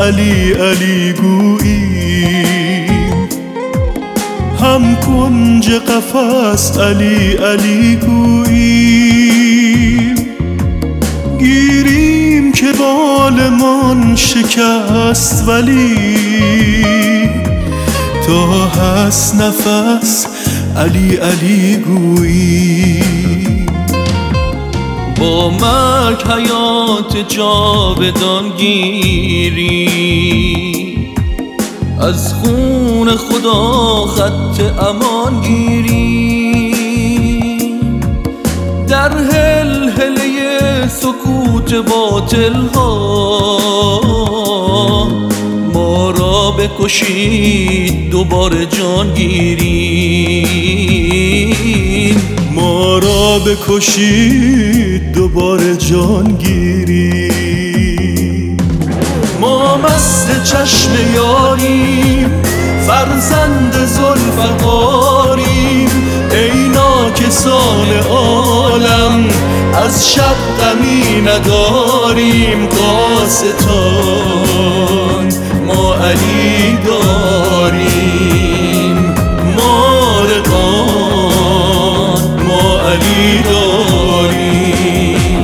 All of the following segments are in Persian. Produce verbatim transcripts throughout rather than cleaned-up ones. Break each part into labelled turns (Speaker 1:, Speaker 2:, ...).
Speaker 1: علی علی گوییم، هم کنج قفس علی علی گوییم. گیریم که بالمان شکست ولی تا هست نفس علی علی گوییم.
Speaker 2: با مرگ حیات جاودان گیری، از خون خدا خط امان گیری. در هلهله سکوت باطل ها ما را بکشید دوباره جان گیری.
Speaker 1: ما را بکشید دوباره جان گیری.
Speaker 2: ما مست چشم یاریم، فرزند ذوالفقاریم. ای ناکسان عالم از شب غمی نداریم. قاستان ما علی داریم، مارقان ما علی داریم.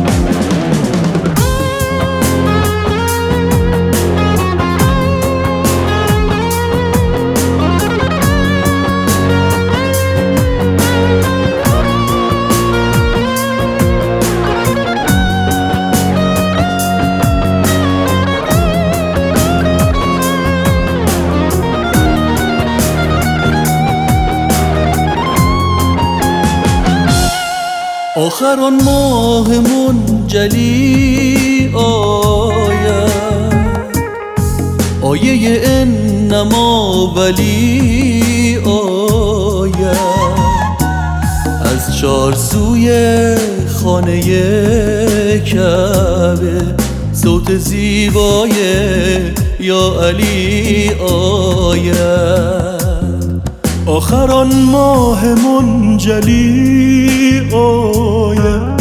Speaker 2: آخر آن ماه منجلی آید، آیه انما ولی آید. از چار سوی خانه کعبه صوت زیبای یا علی آید.
Speaker 1: آخر آن ماه منجلی آید،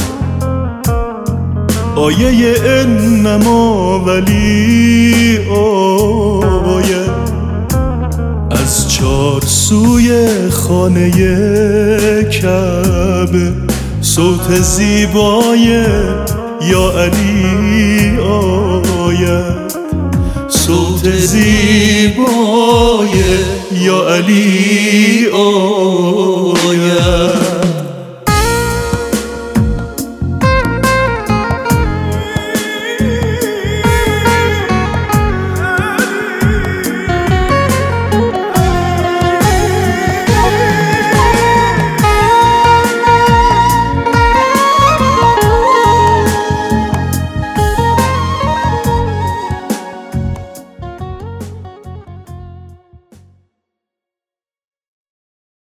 Speaker 1: آیه انما ولی آید. از چار سوی خانه کعبه صوت زیبای یا علی آید. صوت زیبای یا علی آید.